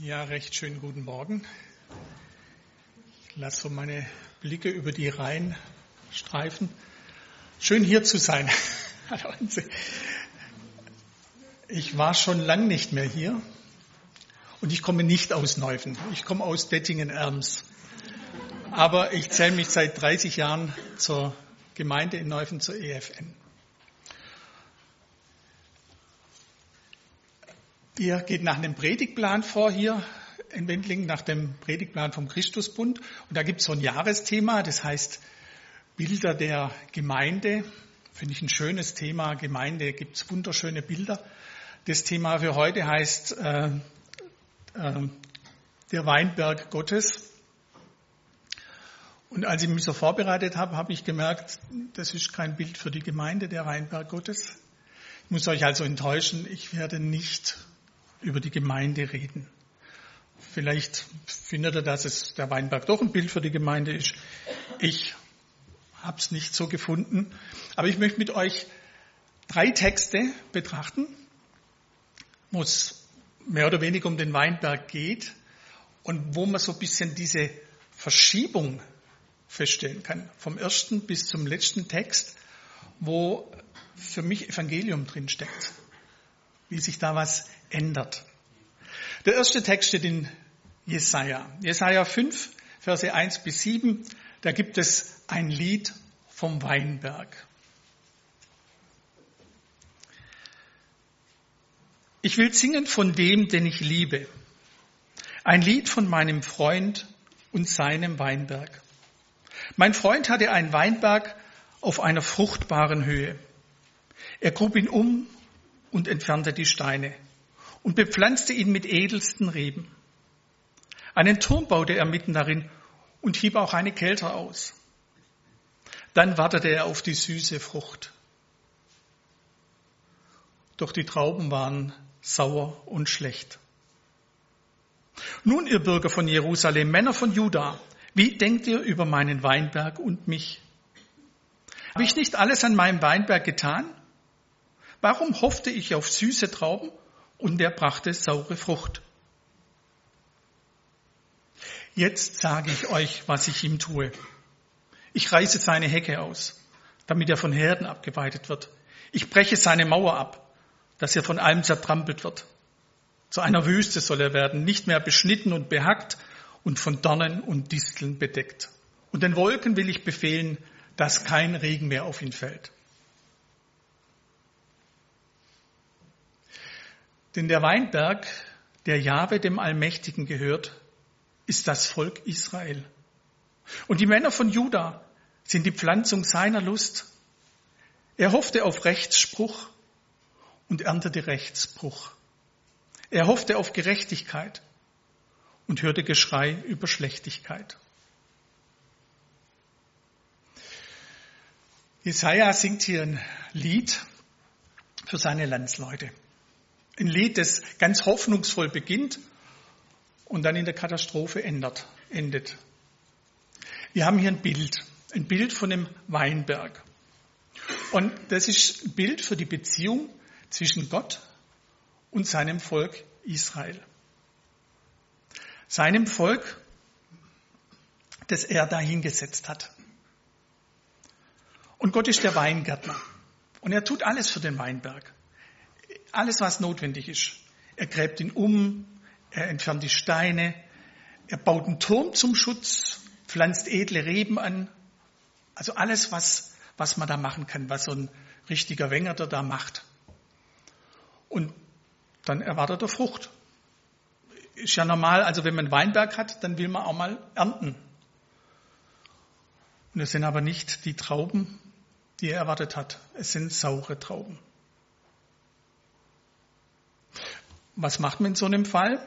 Ja, recht schönen guten Morgen. Ich lasse so meine Blicke über die Reihen streifen. Schön hier zu sein. Ich war schon lang nicht mehr hier und ich komme nicht aus Neuffen. Ich komme aus Dettingen-Erms. Aber ich zähle mich seit 30 Jahren zur Gemeinde in Neuffen, zur EFN. Ihr geht nach einem Predigtplan vor hier in Wendlingen, nach dem Predigtplan vom Christusbund. Und da gibt es so ein Jahresthema, das heißt Bilder der Gemeinde. Finde ich ein schönes Thema. Gemeinde, gibt es wunderschöne Bilder. Das Thema für heute heißt der Weinberg Gottes. Und als ich mich so vorbereitet habe, habe ich gemerkt, das ist kein Bild für die Gemeinde, der Weinberg Gottes. Ich muss euch also enttäuschen, ich werde nicht über die Gemeinde reden. Vielleicht findet ihr, dass es der Weinberg doch ein Bild für die Gemeinde ist. Ich habe es nicht so gefunden. Aber ich möchte mit euch 3 Texte betrachten, wo es mehr oder weniger um den Weinberg geht und wo man so ein bisschen diese Verschiebung feststellen kann. Vom ersten bis zum letzten Text, wo für mich Evangelium drin steckt. Wie sich da was ändert. Der erste Text steht in Jesaja. Jesaja 5, Verse 1 bis 7. Da gibt es ein Lied vom Weinberg. Ich will singen von dem, den ich liebe. Ein Lied von meinem Freund und seinem Weinberg. Mein Freund hatte einen Weinberg auf einer fruchtbaren Höhe. Er grub ihn um und entfernte die Steine und bepflanzte ihn mit edelsten Reben. Einen Turm baute er mitten darin und hieb auch eine Kelter aus. Dann wartete er auf die süße Frucht. Doch die Trauben waren sauer und schlecht. Nun, ihr Bürger von Jerusalem, Männer von Juda, wie denkt ihr über meinen Weinberg und mich? Habe ich nicht alles an meinem Weinberg getan? Warum hoffte ich auf süße Trauben und er brachte saure Frucht? Jetzt sage ich euch, was ich ihm tue. Ich reiße seine Hecke aus, damit er von Herden abgeweidet wird. Ich breche seine Mauer ab, dass er von allem zertrampelt wird. Zu einer Wüste soll er werden, nicht mehr beschnitten und behackt und von Dornen und Disteln bedeckt. Und den Wolken will ich befehlen, dass kein Regen mehr auf ihn fällt. Denn der Weinberg, der Jahwe dem Allmächtigen gehört, ist das Volk Israel. Und die Männer von Juda sind die Pflanzung seiner Lust. Er hoffte auf Rechtsspruch und erntete Rechtsbruch. Er hoffte auf Gerechtigkeit und hörte Geschrei über Schlechtigkeit. Jesaja singt hier ein Lied für seine Landsleute. Ein Lied, das ganz hoffnungsvoll beginnt und dann in der Katastrophe endet. Wir haben hier ein Bild von dem Weinberg. Und das ist ein Bild für die Beziehung zwischen Gott und seinem Volk Israel. Seinem Volk, das er dahingesetzt hat. Und Gott ist der Weingärtner. Und er tut alles für den Weinberg. Alles, was notwendig ist. Er gräbt ihn um, er entfernt die Steine, er baut einen Turm zum Schutz, pflanzt edle Reben an. Also alles, was man da machen kann, was so ein richtiger Wängerter da macht. Und dann erwartet er Frucht. Ist ja normal, also wenn man einen Weinberg hat, dann will man auch mal ernten. Und es sind aber nicht die Trauben, die er erwartet hat. Es sind saure Trauben. Was macht man in so einem Fall?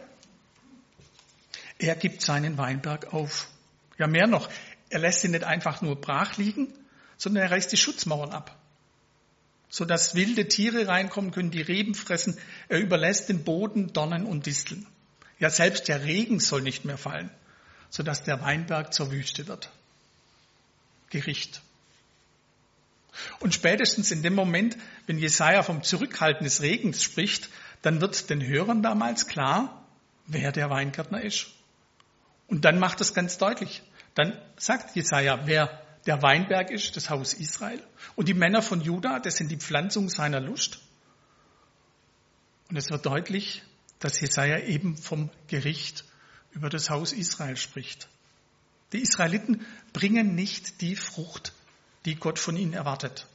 Er gibt seinen Weinberg auf. Ja, mehr noch. Er lässt ihn nicht einfach nur brach liegen, sondern er reißt die Schutzmauern ab, sodass wilde Tiere reinkommen können, die Reben fressen. Er überlässt den Boden Dornen und Disteln. Ja, selbst der Regen soll nicht mehr fallen, sodass der Weinberg zur Wüste wird. Gericht. Und spätestens in dem Moment, wenn Jesaja vom Zurückhalten des Regens spricht, dann wird den Hörern damals klar, wer der Weingärtner ist. Und dann macht es ganz deutlich. Dann sagt Jesaja, wer der Weinberg ist, das Haus Israel. Und die Männer von Juda, das sind die Pflanzung seiner Lust. Und es wird deutlich, dass Jesaja eben vom Gericht über das Haus Israel spricht. Die Israeliten bringen nicht die Frucht, die Gott von ihnen erwartet.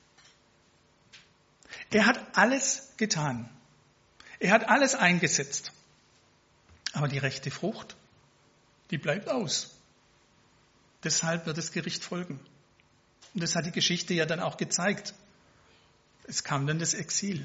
Er hat alles getan. Er hat alles eingesetzt. Aber die rechte Frucht, die bleibt aus. Deshalb wird das Gericht folgen. Und das hat die Geschichte ja dann auch gezeigt. Es kam dann das Exil.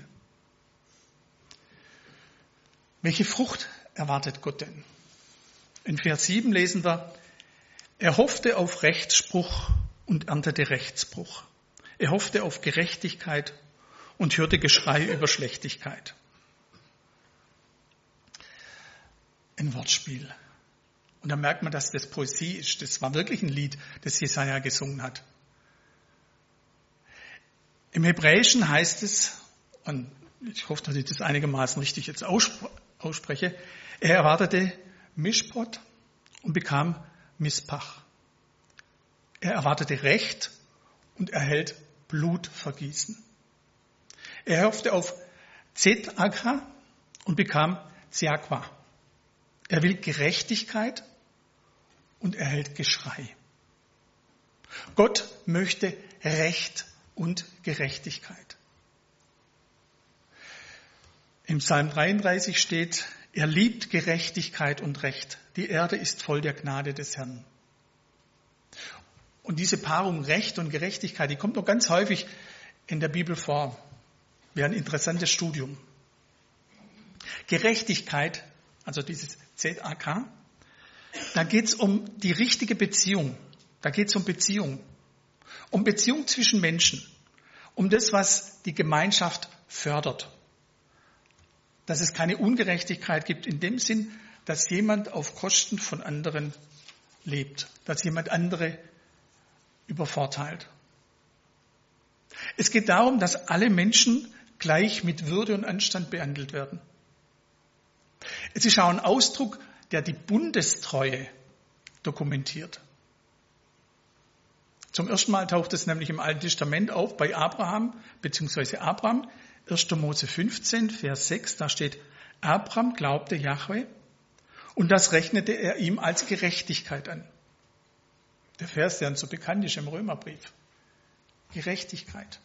Welche Frucht erwartet Gott denn? In Vers 7 lesen wir, er hoffte auf Rechtsspruch und erntete Rechtsbruch. Er hoffte auf Gerechtigkeit und hörte Geschrei über Schlechtigkeit. Ein Wortspiel. Und da merkt man, dass das Poesie ist. Das war wirklich ein Lied, das Jesaja gesungen hat. Im Hebräischen heißt es, und ich hoffe, dass ich das einigermaßen richtig jetzt ausspreche, er erwartete Mishpot und bekam Mispach. Er erwartete Recht und erhält Blutvergießen. Er hoffte auf Tzedakah und bekam Tzedakah. Er will Gerechtigkeit und erhält Geschrei. Gott möchte Recht und Gerechtigkeit. Im Psalm 33 steht, er liebt Gerechtigkeit und Recht. Die Erde ist voll der Gnade des Herrn. Und diese Paarung Recht und Gerechtigkeit, die kommt noch ganz häufig in der Bibel vor. Wäre ein interessantes Studium. Gerechtigkeit, also dieses Tzedakah, da geht es um die richtige Beziehung. Da geht es um Beziehung. Um Beziehung zwischen Menschen. Um das, was die Gemeinschaft fördert. Dass es keine Ungerechtigkeit gibt in dem Sinn, dass jemand auf Kosten von anderen lebt. Dass jemand andere übervorteilt. Es geht darum, dass alle Menschen gleich mit Würde und Anstand behandelt werden. Es ist auch ein Ausdruck, der die Bundestreue dokumentiert. Zum ersten Mal taucht es nämlich im Alten Testament auf bei Abraham, beziehungsweise Abraham, 1. Mose 15, Vers 6, da steht, Abraham glaubte Jahwe und das rechnete er ihm als Gerechtigkeit an. Der Vers, der uns so bekannt ist im Römerbrief. Gerechtigkeit.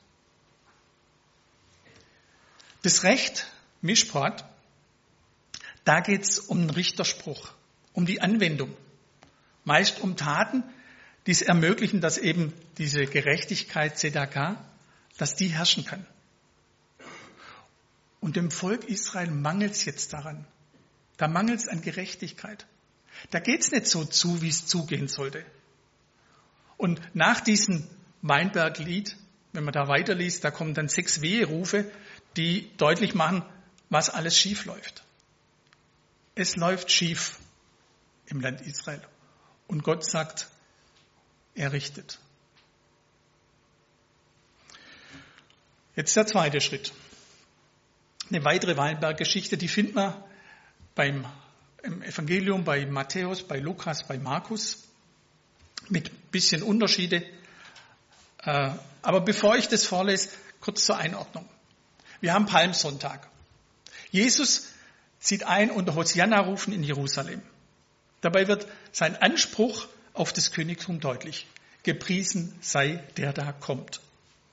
Das Recht, Mishpat, da geht es um den Richterspruch, um die Anwendung. Meist um Taten, die es ermöglichen, dass eben diese Gerechtigkeit, Tzedakah, dass die herrschen kann. Und dem Volk Israel mangelt es jetzt daran. Da mangelt es an Gerechtigkeit. Da geht es nicht so zu, wie es zugehen sollte. Und nach diesem Weinberglied, wenn man da weiterliest, da kommen dann 6 Weherufe, die deutlich machen, was alles schief läuft. Es läuft schief im Land Israel. Und Gott sagt, er richtet. Jetzt der zweite Schritt. Eine weitere Weinberggeschichte, die finden wir im Evangelium bei Matthäus, bei Lukas, bei Markus. Mit bisschen Unterschiede. Aber bevor ich das vorlese, kurz zur Einordnung. Wir haben Palmsonntag. Jesus zieht ein unter Hosianna-Rufen in Jerusalem. Dabei wird sein Anspruch auf das Königtum deutlich. Gepriesen sei der da kommt.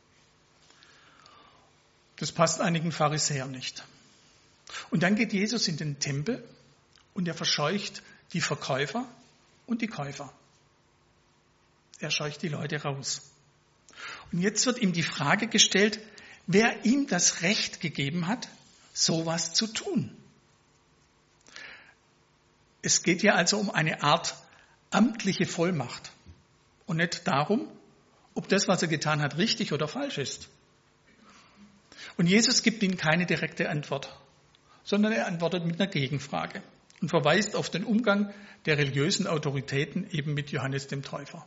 Das passt einigen Pharisäern nicht. Und dann geht Jesus in den Tempel und er verscheucht die Verkäufer und die Käufer. Er scheucht die Leute raus. Und jetzt wird ihm die Frage gestellt, wer ihm das Recht gegeben hat, sowas zu tun. Es geht hier also um eine Art amtliche Vollmacht und nicht darum, ob das, was er getan hat, richtig oder falsch ist. Und Jesus gibt ihnen keine direkte Antwort, sondern er antwortet mit einer Gegenfrage und verweist auf den Umgang der religiösen Autoritäten eben mit Johannes dem Täufer.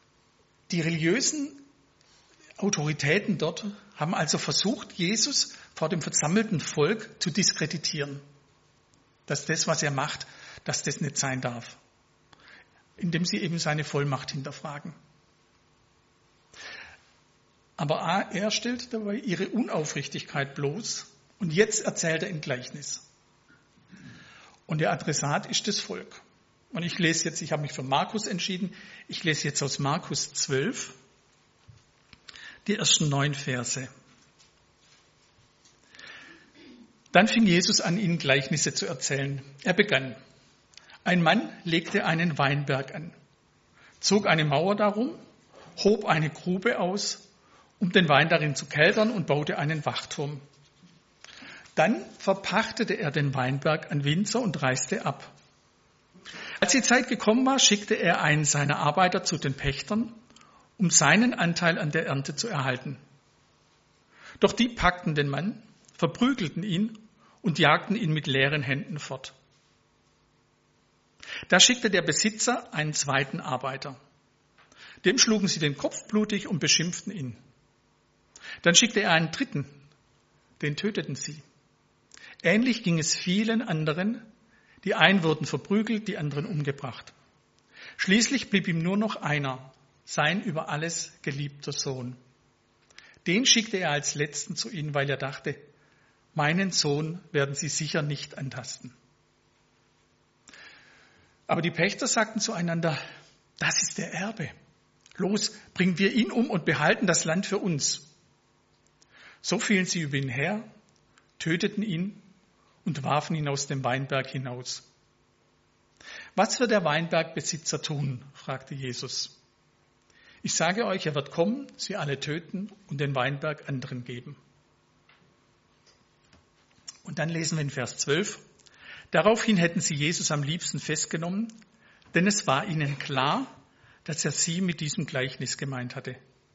Die religiösen Autoritäten dort haben also versucht, Jesus vor dem versammelten Volk zu diskreditieren. Dass das, was er macht, dass das nicht sein darf. Indem sie eben seine Vollmacht hinterfragen. Aber er stellt dabei ihre Unaufrichtigkeit bloß und jetzt erzählt er ein Gleichnis. Und der Adressat ist das Volk. Und ich habe mich für Markus entschieden, ich lese jetzt aus Markus 12, die ersten 9 Verse. Dann fing Jesus an, ihnen Gleichnisse zu erzählen. Er begann. Ein Mann legte einen Weinberg an, zog eine Mauer darum, hob eine Grube aus, um den Wein darin zu keltern und baute einen Wachturm. Dann verpachtete er den Weinberg an Winzer und reiste ab. Als die Zeit gekommen war, schickte er einen seiner Arbeiter zu den Pächtern, um seinen Anteil an der Ernte zu erhalten. Doch die packten den Mann, verprügelten ihn und jagten ihn mit leeren Händen fort. Da schickte der Besitzer einen zweiten Arbeiter. Dem schlugen sie den Kopf blutig und beschimpften ihn. Dann schickte er einen dritten, den töteten sie. Ähnlich ging es vielen anderen, die einen wurden verprügelt, die anderen umgebracht. Schließlich blieb ihm nur noch einer, sein über alles geliebter Sohn. Den schickte er als letzten zu ihnen, weil er dachte, meinen Sohn werden sie sicher nicht antasten. Aber die Pächter sagten zueinander, das ist der Erbe. Los, bringen wir ihn um und behalten das Land für uns. So fielen sie über ihn her, töteten ihn und warfen ihn aus dem Weinberg hinaus. Was wird der Weinbergbesitzer tun? Fragte Jesus. Ich sage euch, er wird kommen, sie alle töten und den Weinberg anderen geben. Und dann lesen wir in Vers 12. Daraufhin hätten sie Jesus am liebsten festgenommen, denn es war ihnen klar, dass er sie mit diesem Gleichnis gemeint hatte.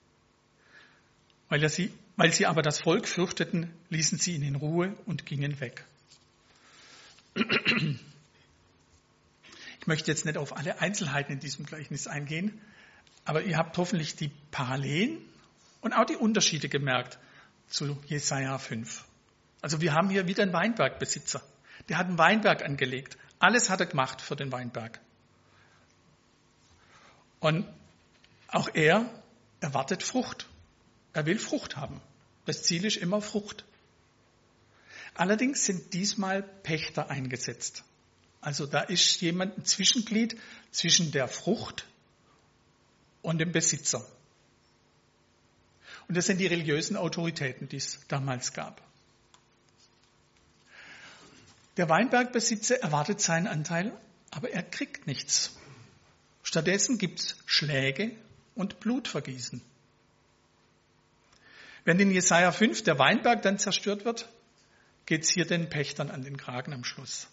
Weil sie aber das Volk fürchteten, ließen sie ihn in Ruhe und gingen weg. Ich möchte jetzt nicht auf alle Einzelheiten in diesem Gleichnis eingehen, aber ihr habt hoffentlich die Parallelen und auch die Unterschiede gemerkt zu Jesaja 5. Also wir haben hier wieder einen Weinbergbesitzer. Der hat einen Weinberg angelegt. Alles hat er gemacht für den Weinberg. Und auch er erwartet Frucht. Er will Frucht haben. Das Ziel ist immer Frucht. Allerdings sind diesmal Pächter eingesetzt. Also da ist jemand ein Zwischenglied zwischen der Frucht und dem Besitzer. Und das sind die religiösen Autoritäten, die es damals gab. Der Weinbergbesitzer erwartet seinen Anteil, aber er kriegt nichts. Stattdessen gibt es Schläge und Blutvergießen. Wenn in Jesaja 5 der Weinberg dann zerstört wird, geht es hier den Pächtern an den Kragen am Schluss.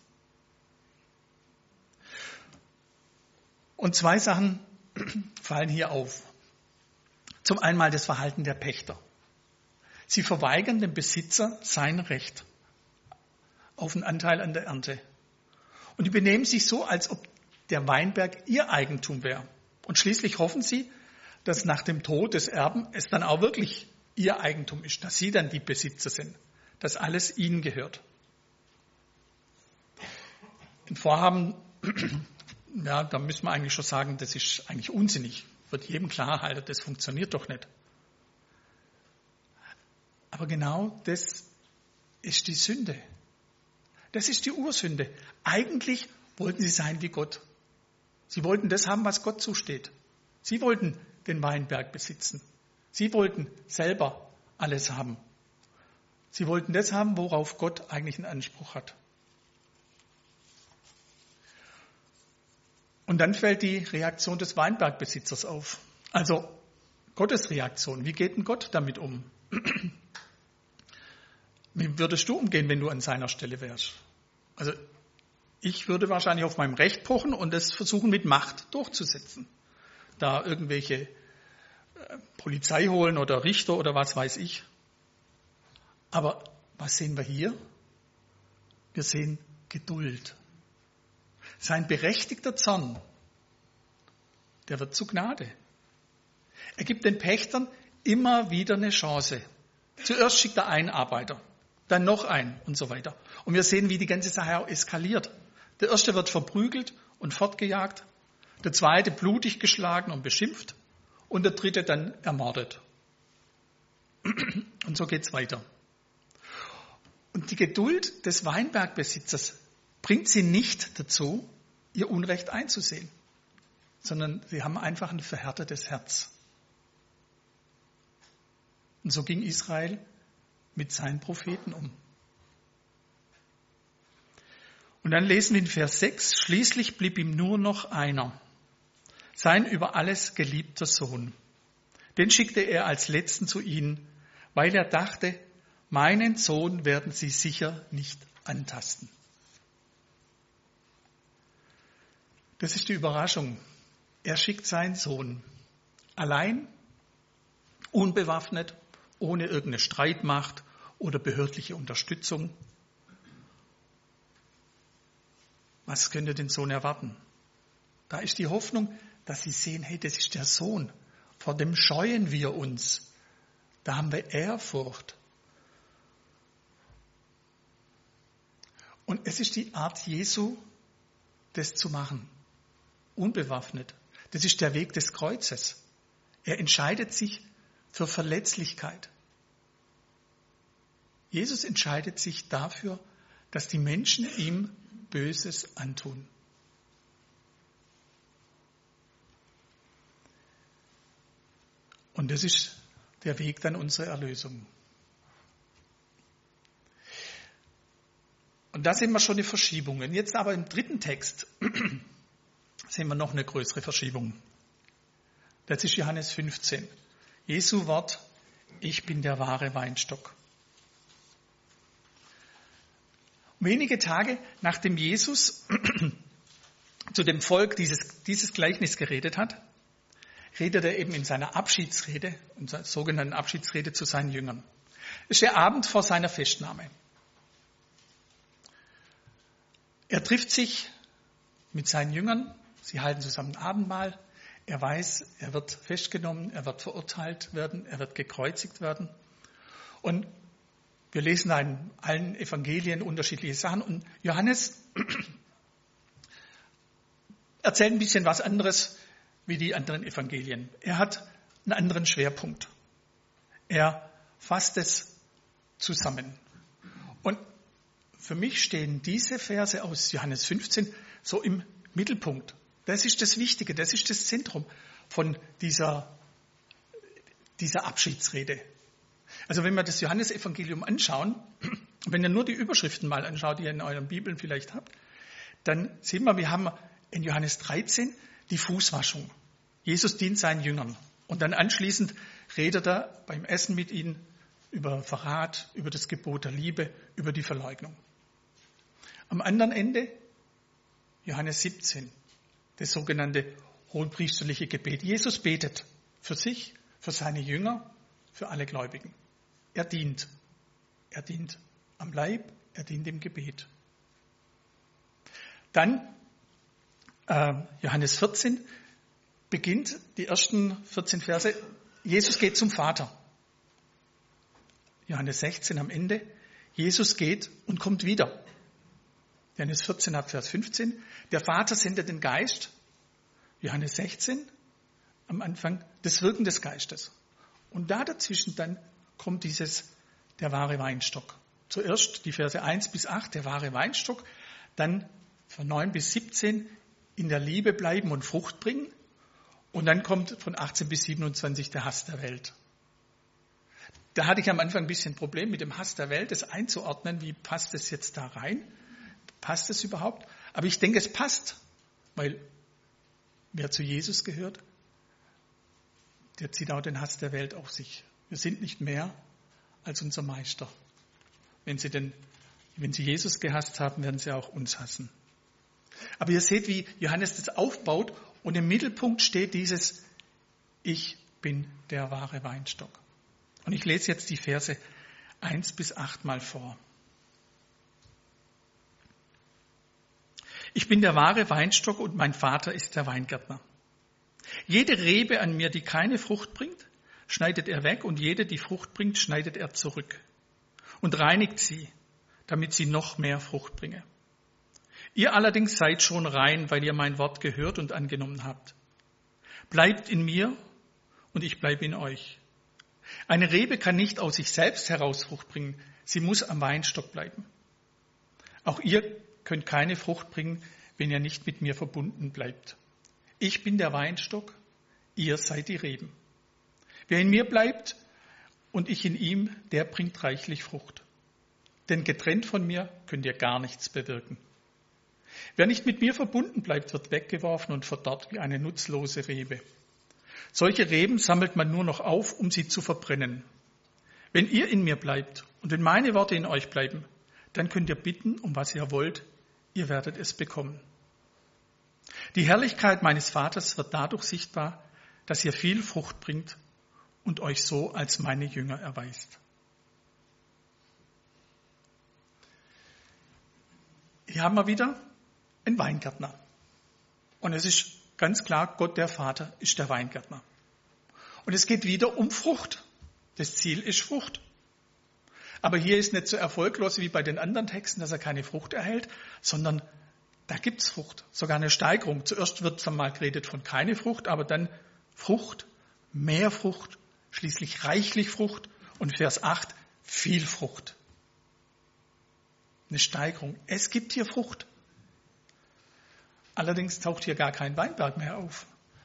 Und 2 Sachen fallen hier auf. Zum einen mal das Verhalten der Pächter. Sie verweigern dem Besitzer sein Recht auf einen Anteil an der Ernte. Und die benehmen sich so, als ob der Weinberg ihr Eigentum wäre. Und schließlich hoffen sie, dass nach dem Tod des Erben es dann auch wirklich ihr Eigentum ist, dass sie dann die Besitzer sind, dass alles ihnen gehört. Ein Vorhaben, ja, da müssen wir eigentlich schon sagen, das ist eigentlich unsinnig. Wird jedem klar, Alter, das funktioniert doch nicht. Aber genau das ist die Sünde. Das ist die Ursünde. Eigentlich wollten sie sein wie Gott. Sie wollten das haben, was Gott zusteht. Sie wollten den Weinberg besitzen. Sie wollten selber alles haben. Sie wollten das haben, worauf Gott eigentlich einen Anspruch hat. Und dann fällt die Reaktion des Weinbergbesitzers auf. Also Gottes Reaktion. Wie geht denn Gott damit um? Wie würdest du umgehen, wenn du an seiner Stelle wärst? Also ich würde wahrscheinlich auf meinem Recht pochen und es versuchen mit Macht durchzusetzen. Da irgendwelche Polizei holen oder Richter oder was weiß ich. Aber was sehen wir hier? Wir sehen Geduld. Sein berechtigter Zorn, der wird zu Gnade. Er gibt den Pächtern immer wieder eine Chance. Zuerst schickt er einen Arbeiter. dann noch einen und so weiter. Und wir sehen, wie die ganze Sache auch eskaliert. Der erste wird verprügelt und fortgejagt, der zweite blutig geschlagen und beschimpft und der dritte dann ermordet. Und so geht's weiter. Und die Geduld des Weinbergbesitzers bringt sie nicht dazu, ihr Unrecht einzusehen, sondern sie haben einfach ein verhärtetes Herz. Und so ging Israel mit seinen Propheten um. Und dann lesen wir in Vers 6, schließlich blieb ihm nur noch einer, sein über alles geliebter Sohn. Den schickte er als Letzten zu ihnen, weil er dachte, meinen Sohn werden sie sicher nicht antasten. Das ist die Überraschung. Er schickt seinen Sohn allein, unbewaffnet, ohne irgendeine Streitmacht oder behördliche Unterstützung. Was könnte den Sohn erwarten? Da ist die Hoffnung, dass sie sehen, hey, das ist der Sohn. Vor dem scheuen wir uns. Da haben wir Ehrfurcht. Und es ist die Art Jesu, das zu machen. Unbewaffnet. Das ist der Weg des Kreuzes. Er entscheidet sich für Verletzlichkeit. Jesus entscheidet sich dafür, dass die Menschen ihm Böses antun. Und das ist der Weg dann unserer Erlösung. Und da sehen wir schon eine Verschiebung. Und jetzt aber im dritten Text sehen wir noch eine größere Verschiebung. Das ist Johannes 15. Jesu Wort, ich bin der wahre Weinstock. Wenige Tage nachdem Jesus zu dem Volk dieses Gleichnis geredet hat, redet er eben in seiner Abschiedsrede, in seiner sogenannten Abschiedsrede zu seinen Jüngern. Es ist der Abend vor seiner Festnahme. Er trifft sich mit seinen Jüngern, sie halten zusammen Abendmahl. Er weiß, er wird festgenommen, er wird verurteilt werden, er wird gekreuzigt werden. Und wir lesen in allen Evangelien unterschiedliche Sachen. Und Johannes erzählt ein bisschen was anderes wie die anderen Evangelien. Er hat einen anderen Schwerpunkt. Er fasst es zusammen. Und für mich stehen diese Verse aus Johannes 15 so im Mittelpunkt. Das ist das Wichtige, das ist das Zentrum von dieser Abschiedsrede. Also wenn wir das Johannesevangelium anschauen, wenn ihr nur die Überschriften mal anschaut, die ihr in euren Bibeln vielleicht habt, dann sehen wir haben in Johannes 13 die Fußwaschung. Jesus dient seinen Jüngern. Und dann anschließend redet er beim Essen mit ihnen über Verrat, über das Gebot der Liebe, über die Verleugnung. Am anderen Ende Johannes 17, das sogenannte hohenpriesterliche Gebet. Jesus betet für sich, für seine Jünger, für alle Gläubigen. Er dient. Er dient am Leib, er dient im Gebet. Dann Johannes 14 beginnt die ersten 14 Verse. Jesus geht zum Vater. Johannes 16 am Ende. Jesus geht und kommt wieder. Johannes 14 ab Vers 15. Der Vater sendet den Geist. Johannes 16 am Anfang das Wirken des Geistes. Und da dazwischen dann kommt der wahre Weinstock. Zuerst die Verse 1 bis 8, der wahre Weinstock, dann von 9 bis 17 in der Liebe bleiben und Frucht bringen. Und dann kommt von 18 bis 27 der Hass der Welt. Da hatte ich am Anfang ein bisschen Problem mit dem Hass der Welt, das einzuordnen. Wie passt es jetzt da rein? Passt es überhaupt? Aber ich denke, es passt, weil wer zu Jesus gehört, der zieht auch den Hass der Welt auf sich. Wir sind nicht mehr als unser Meister. Wenn Sie Jesus gehasst haben, werden Sie auch uns hassen. Aber ihr seht, wie Johannes das aufbaut und im Mittelpunkt steht dieses Ich bin der wahre Weinstock. Und ich lese jetzt die Verse 1 bis 8 mal vor. Ich bin der wahre Weinstock und mein Vater ist der Weingärtner. Jede Rebe an mir, die keine Frucht bringt, schneidet er weg und jede, die Frucht bringt, schneidet er zurück. und reinigt sie, damit sie noch mehr Frucht bringe. Ihr allerdings seid schon rein, weil ihr mein Wort gehört und angenommen habt. Bleibt in mir und ich bleibe in euch. Eine Rebe kann nicht aus sich selbst heraus Frucht bringen, sie muss am Weinstock bleiben. Auch ihr könnt keine Frucht bringen, wenn ihr nicht mit mir verbunden bleibt. Ich bin der Weinstock, ihr seid die Reben. Wer in mir bleibt und ich in ihm, der bringt reichlich Frucht. Denn getrennt von mir könnt ihr gar nichts bewirken. Wer nicht mit mir verbunden bleibt, wird weggeworfen und verdorrt wie eine nutzlose Rebe. Solche Reben sammelt man nur noch auf, um sie zu verbrennen. Wenn ihr in mir bleibt und wenn meine Worte in euch bleiben, dann könnt ihr bitten, um was ihr wollt, ihr werdet es bekommen. Die Herrlichkeit meines Vaters wird dadurch sichtbar, dass ihr viel Frucht bringt und euch so als meine Jünger erweist. Hier haben wir wieder einen Weingärtner. Und es ist ganz klar, Gott der Vater ist der Weingärtner. Und es geht wieder um Frucht. Das Ziel ist Frucht. Aber hier ist nicht so erfolglos wie bei den anderen Texten, dass er keine Frucht erhält, sondern da gibt's Frucht, sogar eine Steigerung. Zuerst wird mal geredet von keine Frucht, aber dann Frucht, mehr Frucht, schließlich reichlich Frucht und Vers 8, viel Frucht. Eine Steigerung. Es gibt hier Frucht. Allerdings taucht hier gar kein Weinberg mehr auf.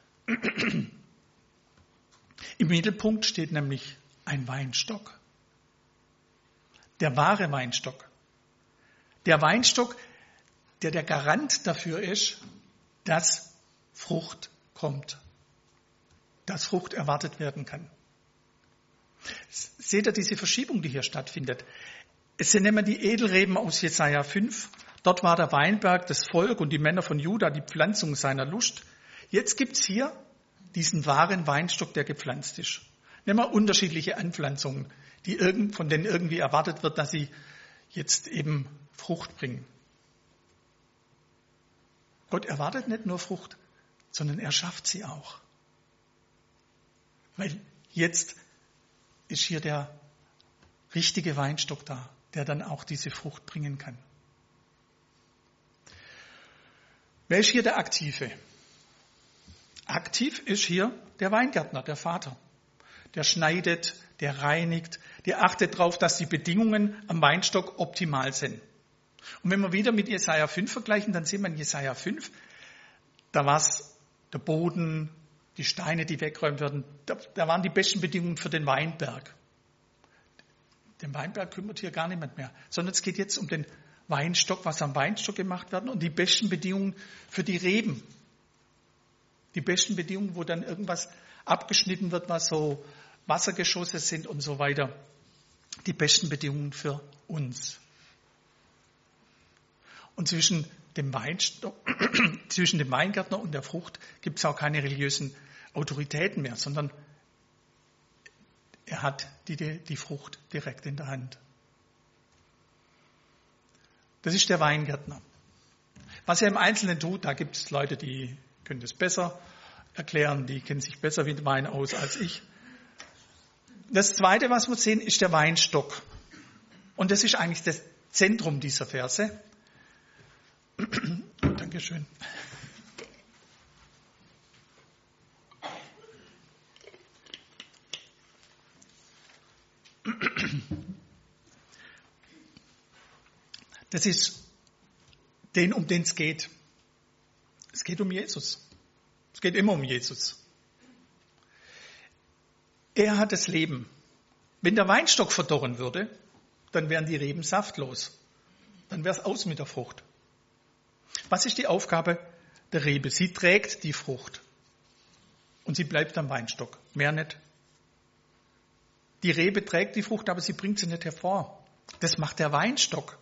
Im Mittelpunkt steht nämlich ein Weinstock. Der wahre Weinstock. Der Weinstock, der der Garant dafür ist, dass Frucht kommt. Dass Frucht erwartet werden kann. Seht ihr diese Verschiebung, die hier stattfindet? Es sind immer die Edelreben aus Jesaja 5. Dort war der Weinberg, das Volk und die Männer von Juda, die Pflanzung seiner Lust. Jetzt gibt's hier diesen wahren Weinstock, der gepflanzt ist. Nehmen wir unterschiedliche Anpflanzungen, von denen irgendwie erwartet wird, dass sie jetzt eben Frucht bringen. Gott erwartet nicht nur Frucht, sondern er schafft sie auch. Weil jetzt ist hier der richtige Weinstock da, der dann auch diese Frucht bringen kann. Wer ist hier der Aktive? Aktiv ist hier der Weingärtner, der Vater. Der schneidet, der reinigt, der achtet darauf, dass die Bedingungen am Weinstock optimal sind. Und wenn wir wieder mit Jesaja 5 vergleichen, dann sehen wir in Jesaja 5, da war es der Boden, die Steine, die weggeräumt werden, da waren die besten Bedingungen für den Weinberg. Den Weinberg kümmert hier gar niemand mehr, sondern es geht jetzt um den Weinstock, was am Weinstock gemacht werden und die besten Bedingungen für die Reben. Die besten Bedingungen, wo dann irgendwas abgeschnitten wird, was so Wassergeschosse sind und so weiter. Die besten Bedingungen für uns. Und zwischen dem Weingärtner und der Frucht gibt es auch keine religiösen Autoritäten mehr, sondern er hat die Frucht direkt in der Hand. Das ist der Weingärtner. Was er im Einzelnen tut, da gibt es Leute, die können das besser erklären, die kennen sich besser mit Wein aus als ich. Das Zweite, was wir sehen, ist der Weinstock. Und das ist eigentlich das Zentrum dieser Verse. Dankeschön. Das ist um den es geht. Es geht um Jesus. Es geht immer um Jesus. Er hat das Leben. Wenn der Weinstock verdorren würde, dann wären die Reben saftlos. Dann wäre es aus mit der Frucht. Was ist die Aufgabe der Rebe? Sie trägt die Frucht. Und sie bleibt am Weinstock. Mehr nicht. Die Rebe trägt die Frucht, aber sie bringt sie nicht hervor. Das macht der Weinstock.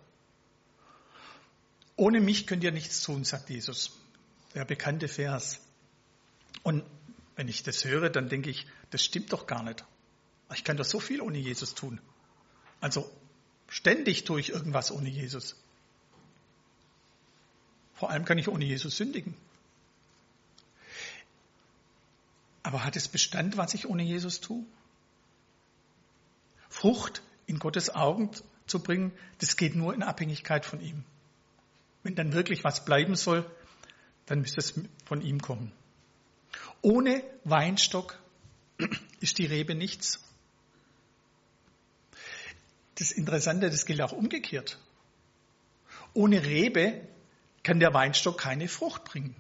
Ohne mich könnt ihr nichts tun, sagt Jesus. Der bekannte Vers. Und wenn ich das höre, dann denke ich, das stimmt doch gar nicht. Ich kann doch so viel ohne Jesus tun. Also ständig tue ich irgendwas ohne Jesus. Vor allem kann ich ohne Jesus sündigen. Aber hat es Bestand, was ich ohne Jesus tue? Frucht in Gottes Augen zu bringen, das geht nur in Abhängigkeit von ihm. Wenn dann wirklich was bleiben soll, dann müsste es von ihm kommen. Ohne Weinstock ist die Rebe nichts. Das Interessante, das gilt auch umgekehrt. Ohne Rebe kann der Weinstock keine Frucht bringen.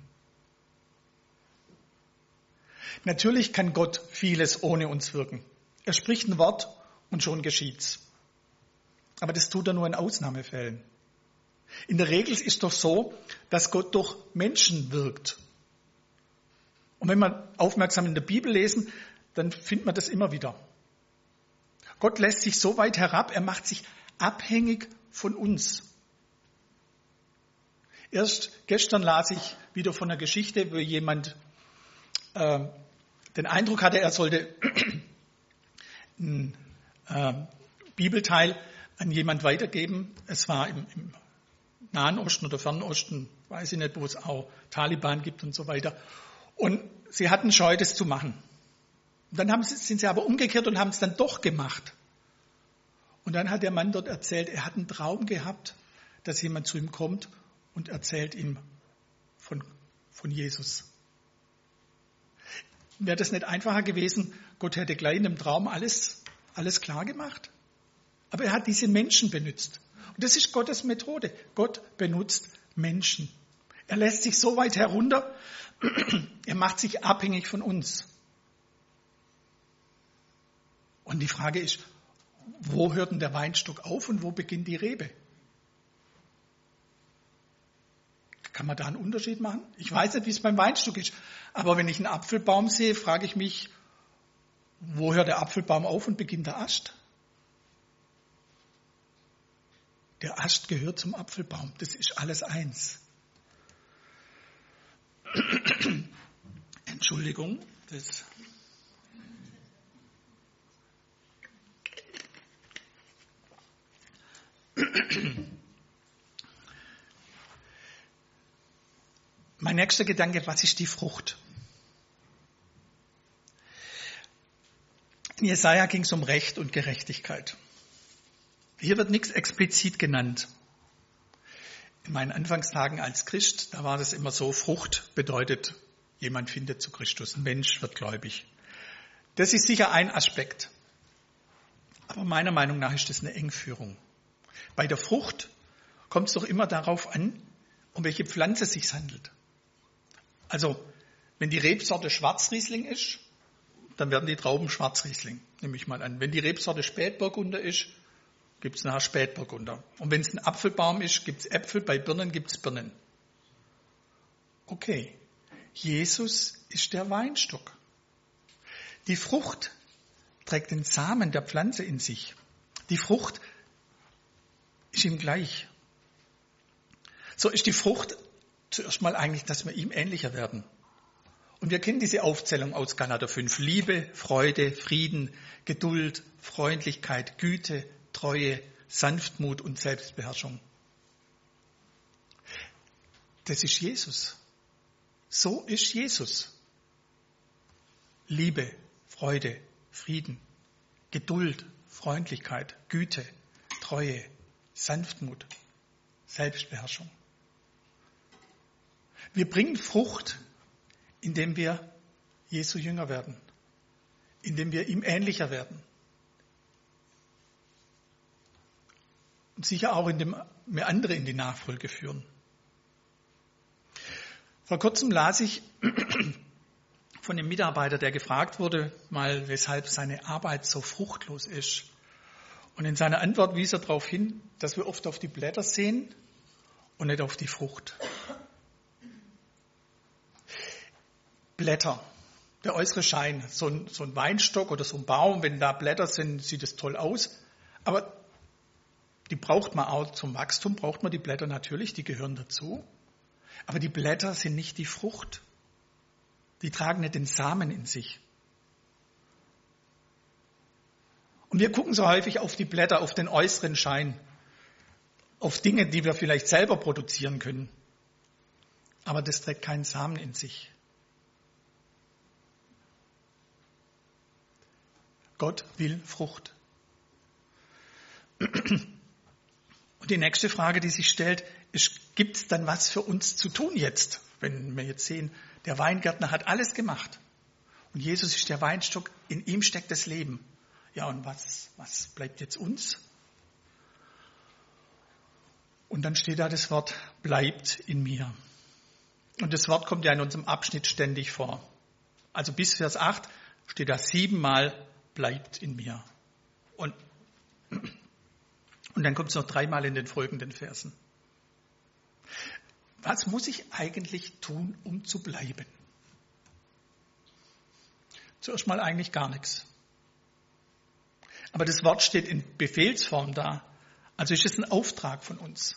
Natürlich kann Gott vieles ohne uns wirken. Er spricht ein Wort und schon geschieht's. Aber das tut er nur in Ausnahmefällen. In der Regel ist doch so, dass Gott durch Menschen wirkt. Und wenn wir aufmerksam in der Bibel lesen, dann findet man das immer wieder. Gott lässt sich so weit herab, er macht sich abhängig von uns. Erst gestern las ich wieder von einer Geschichte, wo jemand den Eindruck hatte, er sollte einen Bibelteil an jemand weitergeben. Es war im Nahen Osten oder Fernen Osten, weiß ich nicht, wo es auch Taliban gibt und so weiter. Und sie hatten Scheu, das zu machen. Und dann sind sie aber umgekehrt und haben es dann doch gemacht. Und dann hat der Mann dort erzählt, er hat einen Traum gehabt, dass jemand zu ihm kommt und erzählt ihm von Jesus. Wäre das nicht einfacher gewesen, Gott hätte gleich in dem Traum alles klar gemacht? Aber er hat diese Menschen benutzt. Und das ist Gottes Methode. Gott benutzt Menschen. Er lässt sich so weit herunter, er macht sich abhängig von uns. Und die Frage ist, wo hört denn der Weinstock auf und wo beginnt die Rebe? Kann man da einen Unterschied machen? Ich weiß nicht, wie es beim Weinstock ist. Aber wenn ich einen Apfelbaum sehe, frage ich mich, wo hört der Apfelbaum auf und beginnt der Ast? Der Ast gehört zum Apfelbaum. Das ist alles eins. Entschuldigung. Mein nächster Gedanke, was ist die Frucht? In Jesaja ging es um Recht und Gerechtigkeit. Hier wird nichts explizit genannt. In meinen Anfangstagen als Christ, da war das immer so, Frucht bedeutet, jemand findet zu Christus, ein Mensch wird gläubig. Das ist sicher ein Aspekt. Aber meiner Meinung nach ist das eine Engführung. Bei der Frucht kommt es doch immer darauf an, um welche Pflanze es sich handelt. Also, wenn die Rebsorte Schwarzriesling ist, dann werden die Trauben Schwarzriesling, nehme ich mal an. Wenn die Rebsorte Spätburgunder ist, gibt es nachher Spätburgunder. Und wenn es ein Apfelbaum ist, gibt es Äpfel, bei Birnen gibt es Birnen. Okay, Jesus ist der Weinstock. Die Frucht trägt den Samen der Pflanze in sich. Die Frucht ist ihm gleich. So ist die Frucht zuerst mal eigentlich, dass wir ihm ähnlicher werden. Und wir kennen diese Aufzählung aus Galater 5. Liebe, Freude, Frieden, Geduld, Freundlichkeit, Güte, Treue, Sanftmut und Selbstbeherrschung. Das ist Jesus. So ist Jesus. Liebe, Freude, Frieden, Geduld, Freundlichkeit, Güte, Treue, Sanftmut, Selbstbeherrschung. Wir bringen Frucht, indem wir Jesu Jünger werden, indem wir ihm ähnlicher werden. Und sicher auch, indem wir andere in die Nachfolge führen. Vor kurzem las ich von einem Mitarbeiter, der gefragt wurde, mal weshalb seine Arbeit so fruchtlos ist. Und in seiner Antwort wies er darauf hin, dass wir oft auf die Blätter sehen und nicht auf die Frucht. Blätter, der äußere Schein, so ein Weinstock oder so ein Baum, wenn da Blätter sind, sieht es toll aus. Aber die braucht man auch zum Wachstum, braucht man die Blätter natürlich, die gehören dazu. Aber die Blätter sind nicht die Frucht. Die tragen nicht den Samen in sich. Und wir gucken so häufig auf die Blätter, auf den äußeren Schein, auf Dinge, die wir vielleicht selber produzieren können. Aber das trägt keinen Samen in sich. Gott will Frucht. Und die nächste Frage, die sich stellt, ist, gibt es dann was für uns zu tun jetzt? Wenn wir jetzt sehen, der Weingärtner hat alles gemacht. Und Jesus ist der Weinstock, in ihm steckt das Leben. Ja, und was bleibt jetzt uns? Und dann steht da das Wort, bleibt in mir. Und das Wort kommt ja in unserem Abschnitt ständig vor. Also bis Vers 8 steht da 7-mal, bleibt in mir. Und dann kommt es noch 3-mal in den folgenden Versen. Was muss ich eigentlich tun, um zu bleiben? Zuerst mal eigentlich gar nichts. Aber das Wort steht in Befehlsform da. Also ist es ein Auftrag von uns.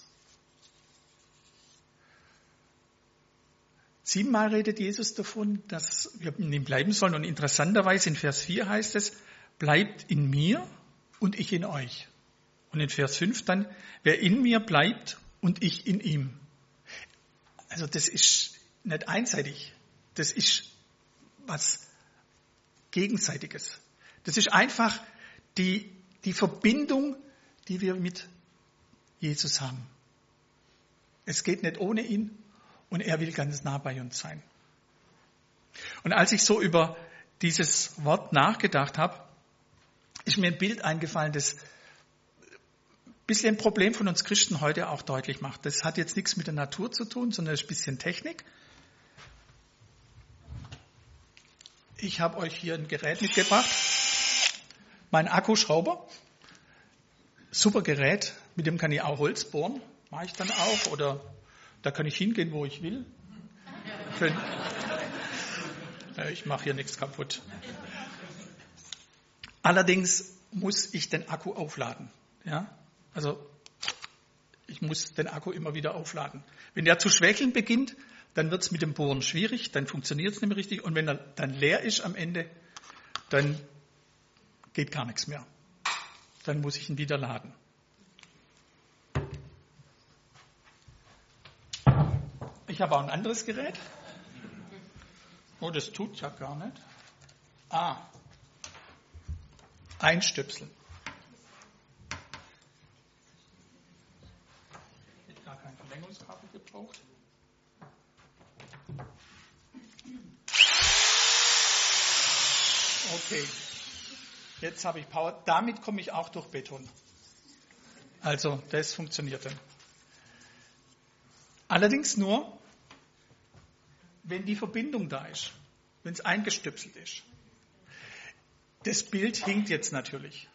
7-mal redet Jesus davon, dass wir in ihm bleiben sollen. Und interessanterweise in Vers 4 heißt es, bleibt in mir und ich in euch. Und in Vers 5 dann, wer in mir bleibt und ich in ihm. Also das ist nicht einseitig. Das ist was Gegenseitiges. Das ist einfach die Verbindung, die wir mit Jesus haben. Es geht nicht ohne ihn und er will ganz nah bei uns sein. Und als ich so über dieses Wort nachgedacht habe, ist mir ein Bild eingefallen, das ein bisschen ein Problem von uns Christen heute auch deutlich macht. Das hat jetzt nichts mit der Natur zu tun, sondern ist ein bisschen Technik. Ich habe euch hier ein Gerät mitgebracht. Mein Akkuschrauber. Super Gerät, mit dem kann ich auch Holz bohren. Mache ich dann auch. Oder da kann ich hingehen, wo ich will. Ich mache hier nichts kaputt. Allerdings muss ich den Akku aufladen. Ja? Also ich muss den Akku immer wieder aufladen. Wenn der zu schwächeln beginnt, dann wird es mit dem Bohren schwierig, dann funktioniert es nicht mehr richtig. Und wenn er dann leer ist am Ende, dann geht gar nichts mehr. Dann muss ich ihn wieder laden. Ich habe auch ein anderes Gerät. Oh, das tut ja gar nicht. Einstöpseln. Ich habe gar kein Verlängerungskabel gebraucht. Okay, jetzt habe ich Power. Damit komme ich auch durch Beton. Also, das funktioniert dann. Allerdings nur, wenn die Verbindung da ist, wenn es eingestöpselt ist. Das Bild hinkt jetzt natürlich.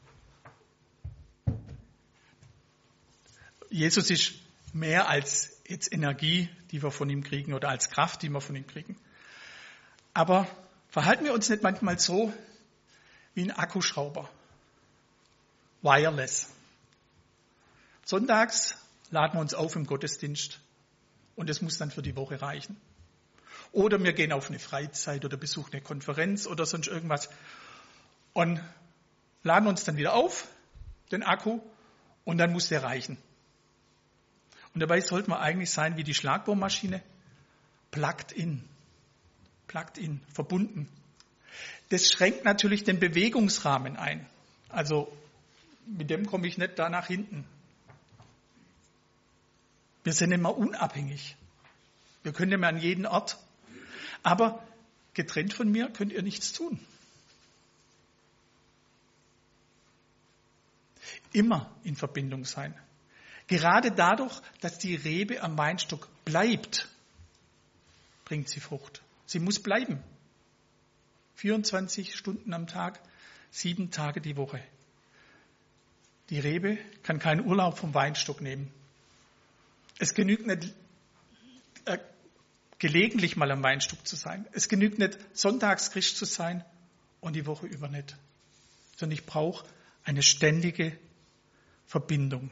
Jesus ist mehr als jetzt Energie, die wir von ihm kriegen, oder als Kraft, die wir von ihm kriegen. Aber verhalten wir uns nicht manchmal so wie ein Akkuschrauber? Wireless. Sonntags laden wir uns auf im Gottesdienst und das muss dann für die Woche reichen. Oder wir gehen auf eine Freizeit oder besuchen eine Konferenz oder sonst irgendwas und laden uns dann wieder auf, den Akku, und dann muss der reichen. Und dabei sollten wir eigentlich sein wie die Schlagbohrmaschine, plugged in, verbunden. Das schränkt natürlich den Bewegungsrahmen ein. Also mit dem komme ich nicht da nach hinten. Wir sind immer unabhängig. Wir können immer an jeden Ort. Aber getrennt von mir könnt ihr nichts tun. Immer in Verbindung sein. Gerade dadurch, dass die Rebe am Weinstock bleibt, bringt sie Frucht. Sie muss bleiben. 24 Stunden am Tag, 7 Tage die Woche. Die Rebe kann keinen Urlaub vom Weinstock nehmen. Es genügt nicht, gelegentlich mal am Weinstock zu sein. Es genügt nicht, sonntags Christ zu sein und die Woche über nicht. Sondern ich brauche eine ständige Verbindung.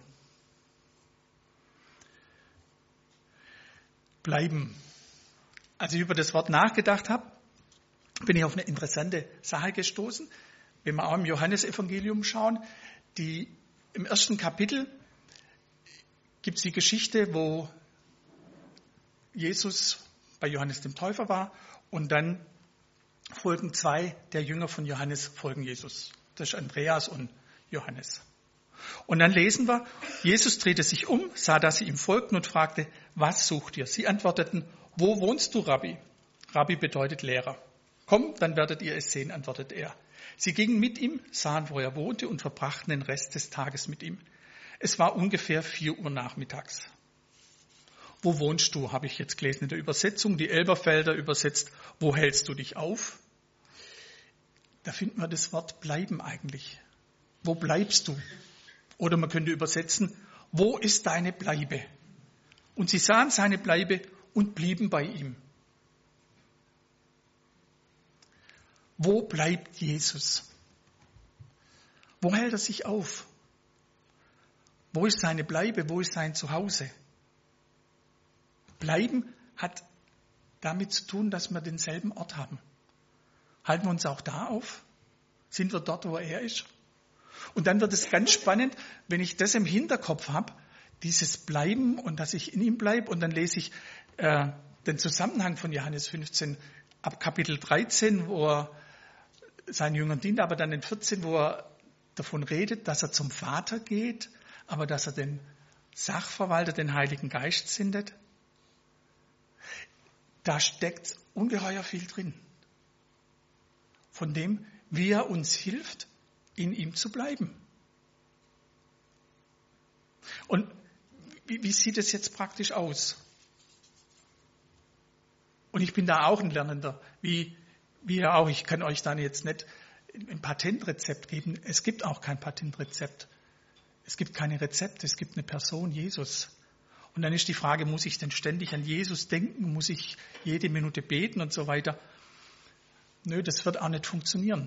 Bleiben. Als ich über das Wort nachgedacht habe, bin ich auf eine interessante Sache gestoßen. Wenn wir auch im Johannesevangelium schauen, im 1. Kapitel gibt es die Geschichte, wo Jesus bei Johannes dem Täufer war und dann folgen 2 der Jünger von Johannes folgen Jesus. Das ist Andreas und Johannes. Und dann lesen wir, Jesus drehte sich um, sah, dass sie ihm folgten und fragte, was sucht ihr? Sie antworteten, wo wohnst du, Rabbi? Rabbi bedeutet Lehrer. Komm, dann werdet ihr es sehen, antwortet er. Sie gingen mit ihm, sahen, wo er wohnte und verbrachten den Rest des Tages mit ihm. Es war ungefähr 4 Uhr nachmittags. Wo wohnst du, habe ich jetzt gelesen in der Übersetzung. Die Elberfelder übersetzt, wo hältst du dich auf? Da finden wir das Wort bleiben eigentlich. Wo bleibst du? Oder man könnte übersetzen, wo ist deine Bleibe? Und sie sahen seine Bleibe und blieben bei ihm. Wo bleibt Jesus? Wo hält er sich auf? Wo ist seine Bleibe? Wo ist sein Zuhause? Bleiben hat damit zu tun, dass wir denselben Ort haben. Halten wir uns auch da auf? Sind wir dort, wo er ist? Und dann wird es ganz spannend, wenn ich das im Hinterkopf habe, dieses Bleiben und dass ich in ihm bleibe. Und dann lese ich den Zusammenhang von Johannes 15 ab Kapitel 13, wo er seinen Jüngern dient, aber dann in 14, wo er davon redet, dass er zum Vater geht, aber dass er den Sachverwalter, den Heiligen Geist sendet. Da steckt ungeheuer viel drin. Von dem, wie er uns hilft, in ihm zu bleiben. Und wie sieht es jetzt praktisch aus? Und ich bin da auch ein Lernender, wie ihr auch. Ich kann euch dann jetzt nicht ein Patentrezept geben. Es gibt auch kein Patentrezept. Es gibt keine Rezepte, es gibt eine Person, Jesus. Und dann ist die Frage, muss ich denn ständig an Jesus denken? Muss ich jede Minute beten und so weiter? Nö, das wird auch nicht funktionieren.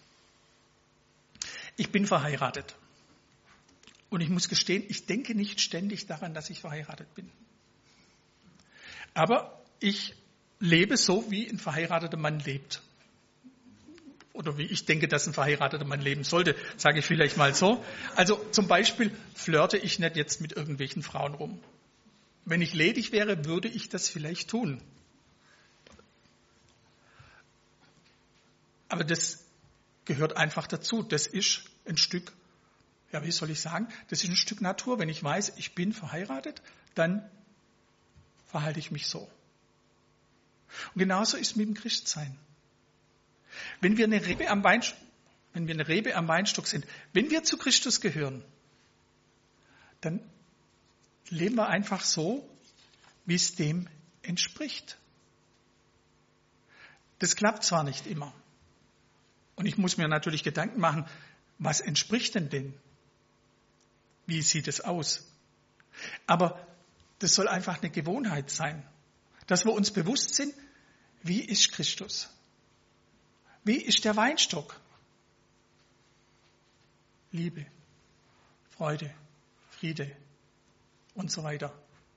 Ich bin verheiratet. Und ich muss gestehen, ich denke nicht ständig daran, dass ich verheiratet bin. Aber ich lebe so, wie ein verheirateter Mann lebt. Oder wie ich denke, dass ein verheirateter Mann leben sollte, sage ich vielleicht mal so. Also zum Beispiel flirte ich nicht jetzt mit irgendwelchen Frauen rum. Wenn ich ledig wäre, würde ich das vielleicht tun. Aber das gehört einfach dazu. Das ist ein Stück, ja, wie soll ich sagen, das ist ein Stück Natur. Wenn ich weiß, ich bin verheiratet, dann verhalte ich mich so. Und genauso ist es mit dem Christsein. Wenn wir eine Rebe am Weinstock sind, wenn wir zu Christus gehören, dann leben wir einfach so, wie es dem entspricht. Das klappt zwar nicht immer. Und ich muss mir natürlich Gedanken machen, was entspricht denn dem? Wie sieht es aus? Aber das soll einfach eine Gewohnheit sein, dass wir uns bewusst sind, wie ist Christus? Wie ist der Weinstock? Liebe, Freude, Friede und so weiter.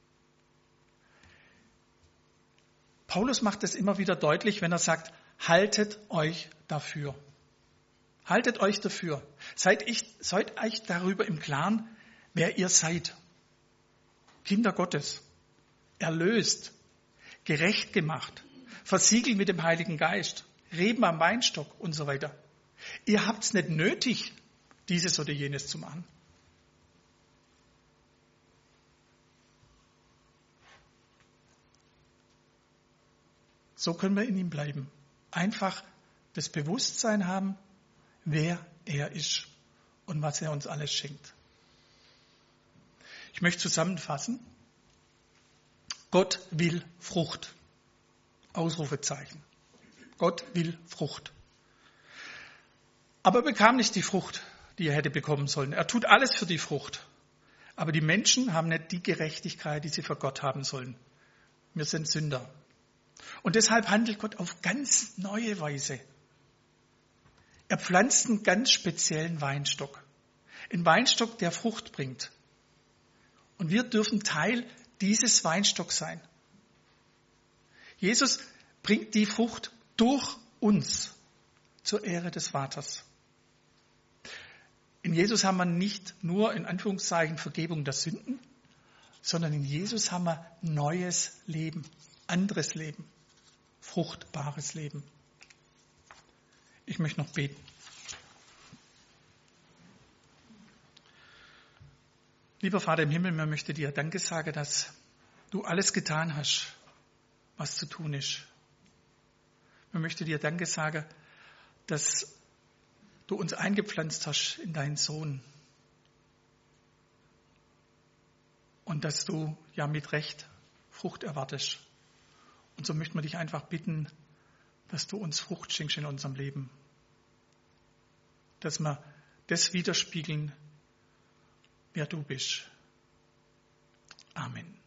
Paulus macht es immer wieder deutlich, wenn er sagt, haltet euch dafür. Haltet euch dafür. Seid euch darüber im Klaren, wer ihr seid. Kinder Gottes, erlöst, gerecht gemacht, versiegelt mit dem Heiligen Geist, Reben am Weinstock und so weiter. Ihr habt es nicht nötig, dieses oder jenes zu machen. So können wir in ihm bleiben. Einfach das Bewusstsein haben, wer er ist und was er uns alles schenkt. Ich möchte zusammenfassen. Gott will Frucht. Ausrufezeichen. Gott will Frucht. Aber er bekam nicht die Frucht, die er hätte bekommen sollen. Er tut alles für die Frucht. Aber die Menschen haben nicht die Gerechtigkeit, die sie für Gott haben sollen. Wir sind Sünder. Und deshalb handelt Gott auf ganz neue Weise. Er pflanzt einen ganz speziellen Weinstock. Ein Weinstock, der Frucht bringt. Und wir dürfen Teil dieses Weinstocks sein. Jesus bringt die Frucht durch uns zur Ehre des Vaters. In Jesus haben wir nicht nur in Anführungszeichen Vergebung der Sünden, sondern in Jesus haben wir neues Leben, anderes Leben, fruchtbares Leben. Ich möchte noch beten. Lieber Vater im Himmel, man möchte dir Danke sagen, dass du alles getan hast, was zu tun ist. Man möchte dir Danke sagen, dass du uns eingepflanzt hast in deinen Sohn. Und dass du ja mit Recht Frucht erwartest. Und so möchten wir dich einfach bitten, dass du uns Frucht schenkst in unserem Leben. Dass wir das widerspiegeln, wer du bist. Amen.